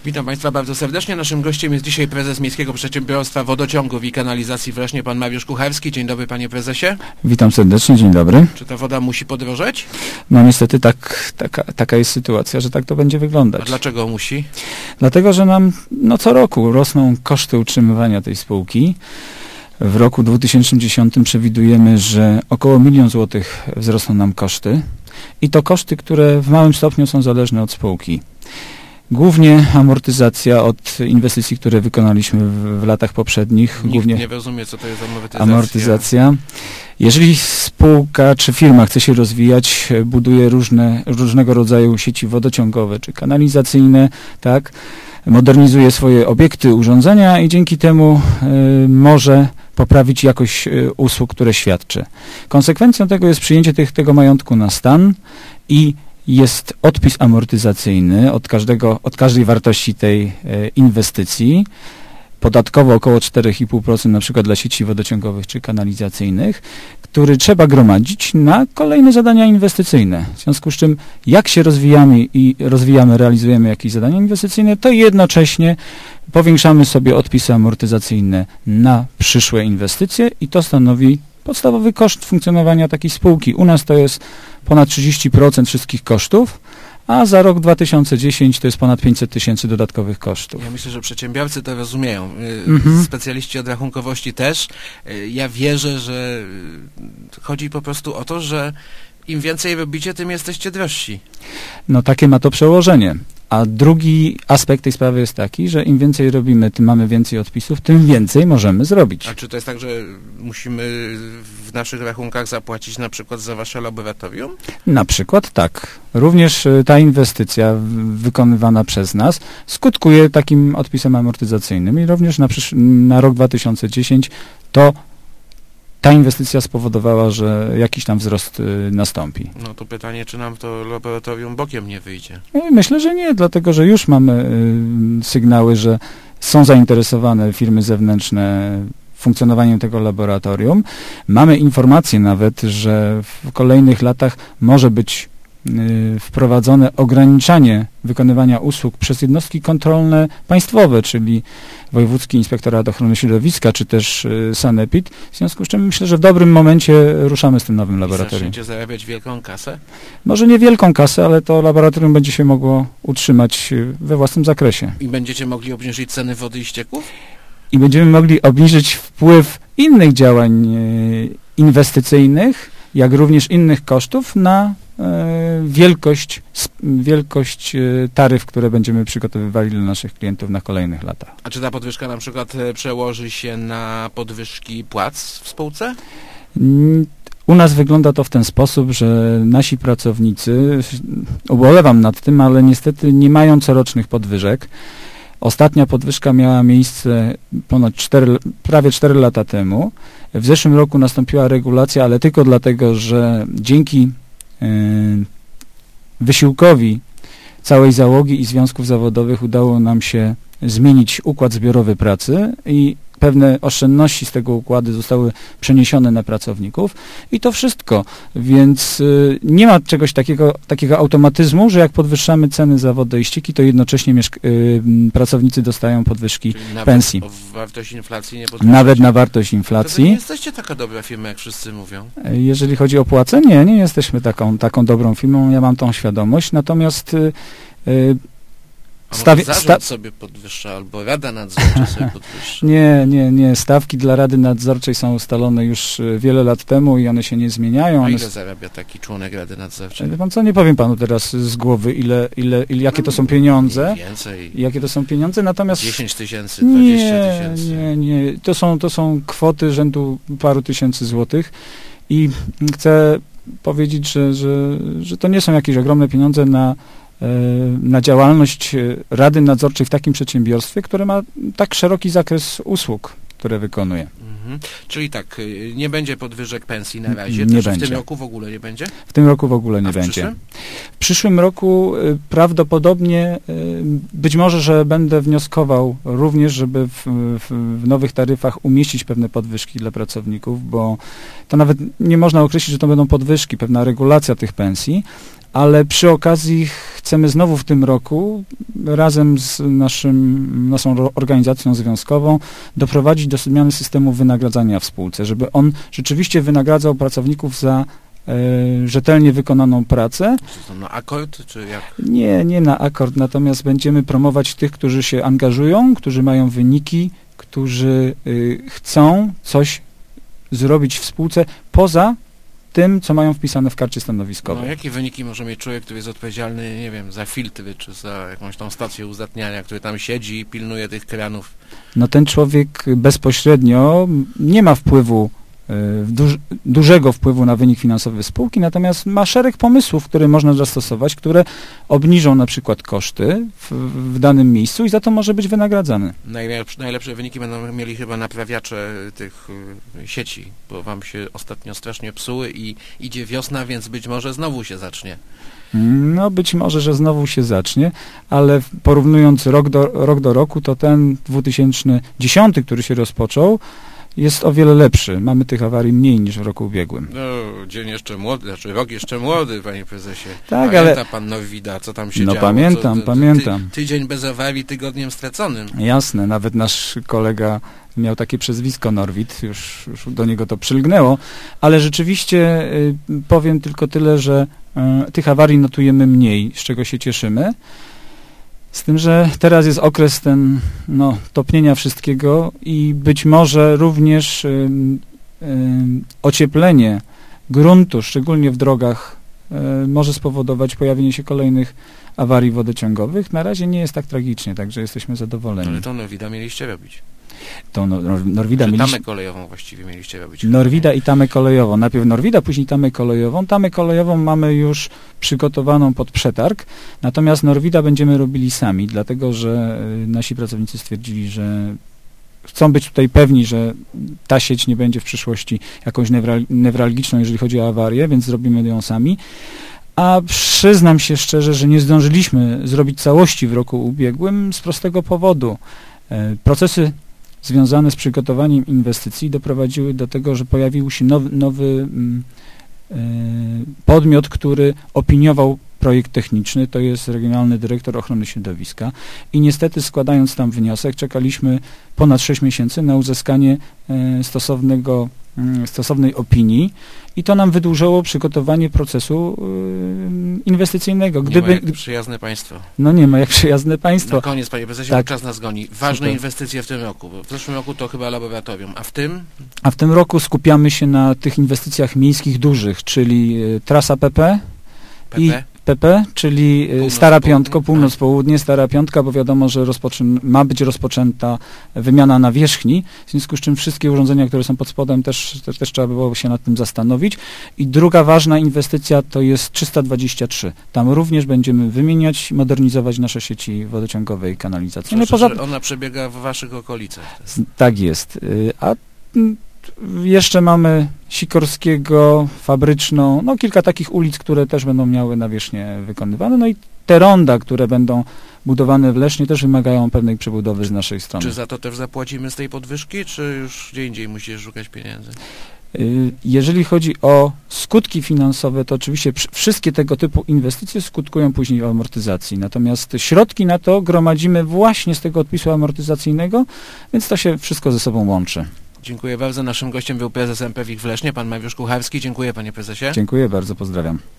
Witam Państwa bardzo serdecznie. Naszym gościem jest dzisiaj prezes Miejskiego Przedsiębiorstwa Wodociągów i Kanalizacji w Lesznie, pan Mariusz Kucharski. Dzień dobry, panie prezesie. Witam serdecznie, dzień dobry. Czy ta woda musi podrożeć? No niestety taka jest sytuacja, że tak to będzie wyglądać. A dlaczego musi? Dlatego, że nam co roku rosną koszty utrzymywania tej spółki. W roku 2010 przewidujemy, że około 1 000 000 złotych wzrosną nam koszty i to koszty, które w małym stopniu są zależne od spółki. Głównie amortyzacja od inwestycji, które wykonaliśmy w latach poprzednich. Nikt głównie nie rozumie, co to jest amortyzacja. Jeżeli spółka czy firma chce się rozwijać, buduje różnego rodzaju sieci wodociągowe czy kanalizacyjne, tak, modernizuje swoje obiekty, urządzenia i dzięki temu może poprawić jakość usług, które świadczy. Konsekwencją tego jest przyjęcie tego majątku na stan i jest odpis amortyzacyjny od każdej wartości tej inwestycji, podatkowo około 4,5% na przykład dla sieci wodociągowych czy kanalizacyjnych, który trzeba gromadzić na kolejne zadania inwestycyjne. W związku z czym jak się rozwijamy, realizujemy jakieś zadania inwestycyjne, to jednocześnie powiększamy sobie odpisy amortyzacyjne na przyszłe inwestycje i to stanowi podstawowy koszt funkcjonowania takiej spółki. U nas to jest ponad 30% wszystkich kosztów, a za rok 2010 to jest ponad 500 000 dodatkowych kosztów. Ja myślę, że przedsiębiorcy to rozumieją. Specjaliści od rachunkowości też. Ja wierzę, że chodzi po prostu o to, że im więcej robicie, tym jesteście drożsi. No takie ma to przełożenie. A drugi aspekt tej sprawy jest taki, że im więcej robimy, tym mamy więcej odpisów, tym więcej możemy zrobić. A czy to jest tak, że musimy w naszych rachunkach zapłacić na przykład za wasze laboratorium? Na przykład tak. Również ta inwestycja wykonywana przez nas skutkuje takim odpisem amortyzacyjnym i również na rok 2010 ta inwestycja spowodowała, że jakiś tam wzrost nastąpi. No to pytanie, czy nam to laboratorium bokiem nie wyjdzie? Myślę, że nie, dlatego że już mamy sygnały, że są zainteresowane firmy zewnętrzne funkcjonowaniem tego laboratorium. Mamy informacje nawet, że w kolejnych latach może być wprowadzone ograniczanie wykonywania usług przez jednostki kontrolne państwowe, czyli Wojewódzki Inspektorat Ochrony Środowiska, czy też Sanepid. W związku z czym myślę, że w dobrym momencie ruszamy z tym nowym laboratorium. Zaczniecie zarabiać wielką kasę? Może nie wielką kasę, ale to laboratorium będzie się mogło utrzymać we własnym zakresie. I będziecie mogli obniżyć ceny wody i ścieków? I będziemy mogli obniżyć wpływ innych działań inwestycyjnych, jak również innych kosztów na wielkość taryf, które będziemy przygotowywali dla naszych klientów na kolejnych latach. A czy ta podwyżka na przykład przełoży się na podwyżki płac w spółce? U nas wygląda to w ten sposób, że nasi pracownicy, ubolewam nad tym, ale niestety nie mają corocznych podwyżek. Ostatnia podwyżka miała miejsce prawie 4 lata temu. W zeszłym roku nastąpiła regulacja, ale tylko dlatego, że dzięki wysiłkowi całej załogi i związków zawodowych udało nam się zmienić układ zbiorowy pracy i pewne oszczędności z tego układu zostały przeniesione na pracowników i to wszystko, więc nie ma czegoś takiego automatyzmu, że jak podwyższamy ceny za wodę i ścieki, to jednocześnie pracownicy dostają podwyżki pensji. Nawet wartość inflacji nie podwyższacie? Nawet na wartość inflacji. To wy nie jesteście taka dobra firma, jak wszyscy mówią. Jeżeli chodzi o płacę, nie jesteśmy taką dobrą firmą, ja mam tą świadomość, natomiast zarząd sobie podwyższa, albo Rada Nadzorcza sobie podwyższa. Nie. Stawki dla Rady Nadzorczej są ustalone już wiele lat temu i one się nie zmieniają. A ile zarabia taki członek Rady Nadzorczej? Wie pan co, nie powiem panu teraz z głowy, jakie to są pieniądze. Więcej. Jakie to są pieniądze, natomiast 10 000, 20 000. Nie. To są kwoty rzędu paru tysięcy złotych i chcę powiedzieć, że to nie są jakieś ogromne pieniądze na działalność Rady Nadzorczej w takim przedsiębiorstwie, które ma tak szeroki zakres usług, które wykonuje. Czyli tak, nie będzie podwyżek pensji na razie. Nie będzie. W tym roku w ogóle nie będzie? W tym roku w ogóle nie będzie. Przyszłym? W przyszłym roku prawdopodobnie być może, że będę wnioskował również, żeby w nowych taryfach umieścić pewne podwyżki dla pracowników, bo to nawet nie można określić, że to będą podwyżki, pewna regulacja tych pensji, ale przy okazji chcemy znowu w tym roku razem z naszą organizacją związkową doprowadzić do zmiany systemu wynagradzania w spółce, żeby on rzeczywiście wynagradzał pracowników za rzetelnie wykonaną pracę. Czy to na akord, czy jak? Nie na akord, natomiast będziemy promować tych, którzy się angażują, którzy mają wyniki, którzy chcą coś zrobić w spółce poza tym, co mają wpisane w karcie stanowiskowej. No, jakie wyniki może mieć człowiek, który jest odpowiedzialny, nie wiem, za filtry, czy za jakąś tą stację uzdatniania, który tam siedzi i pilnuje tych kranów? No ten człowiek bezpośrednio nie ma wpływu, dużego wpływu na wynik finansowy spółki, natomiast ma szereg pomysłów, które można zastosować, które obniżą na przykład koszty w danym miejscu i za to może być wynagradzany. Najlepsze wyniki będą mieli chyba naprawiacze tych sieci, bo wam się ostatnio strasznie psuły i idzie wiosna, więc być może znowu się zacznie. No być może, że znowu się zacznie, ale porównując rok do roku, to ten 2010, który się rozpoczął, jest o wiele lepszy. Mamy tych awarii mniej niż w roku ubiegłym. No, dzień jeszcze młody, znaczy rok jeszcze młody, panie prezesie. Tak, pamięta pan Norwida, co tam się działo? Pamiętam. Tydzień bez awarii, tygodniem straconym. Jasne, nawet nasz kolega miał takie przezwisko Norwid, już do niego to przylgnęło, ale rzeczywiście powiem tylko tyle, że tych awarii notujemy mniej, z czego się cieszymy. Z tym, że teraz jest okres topnienia wszystkiego i być może również ocieplenie gruntu, szczególnie w drogach, może spowodować pojawienie się kolejnych awarii wodociągowych. Na razie nie jest tak tragicznie, także jesteśmy zadowoleni. Ale to Norwida mieliście robić. Tamę kolejową właściwie mieliście robić. Norwida i tamę kolejową. Najpierw Norwida, później tamę kolejową. Tamę kolejową mamy już przygotowaną pod przetarg, natomiast Norwida będziemy robili sami, dlatego że nasi pracownicy stwierdzili, że chcą być tutaj pewni, że ta sieć nie będzie w przyszłości jakąś newralgiczną, jeżeli chodzi o awarię, więc zrobimy ją sami. A przyznam się szczerze, że nie zdążyliśmy zrobić całości w roku ubiegłym z prostego powodu. Procesy związane z przygotowaniem inwestycji doprowadziły do tego, że pojawił się nowy podmiot, który opiniował projekt techniczny, to jest Regionalny Dyrektor Ochrony Środowiska i niestety składając tam wniosek czekaliśmy ponad 6 miesięcy na uzyskanie stosownej opinii i to nam wydłużyło przygotowanie procesu inwestycyjnego. Nie ma jak przyjazne państwo. No nie ma jak przyjazne państwo. Na koniec, panie prezesie, tak. Czas nas goni. Ważne inwestycje w tym roku. W zeszłym roku to chyba laboratorium, a w tym? A w tym roku skupiamy się na tych inwestycjach miejskich dużych, czyli trasa PP i PP, czyli Stara Piątka, północ-południe, Stara Piątka, bo wiadomo, że ma być rozpoczęta wymiana nawierzchni, w związku z czym wszystkie urządzenia, które są pod spodem, też trzeba by było się nad tym zastanowić. I druga ważna inwestycja to jest 323. Tam również będziemy wymieniać, modernizować nasze sieci wodociągowe i kanalizacyjne. Ona przebiega w waszych okolicach. Tak jest. A jeszcze mamy Sikorskiego, Fabryczną, kilka takich ulic, które też będą miały nawierzchnię wykonywane, no i te ronda, które będą budowane w Lesznie, też wymagają pewnej przebudowy z naszej strony. Czy za to też zapłacimy z tej podwyżki, czy już gdzie indziej musisz szukać pieniędzy? Jeżeli chodzi o skutki finansowe, to oczywiście wszystkie tego typu inwestycje skutkują później o amortyzacji. Natomiast środki na to gromadzimy właśnie z tego odpisu amortyzacyjnego, więc to się wszystko ze sobą łączy. Dziękuję bardzo. Naszym gościem był prezes MPWiK w Lesznie, pan Mariusz Kucharski. Dziękuję, panie prezesie. Dziękuję bardzo, pozdrawiam.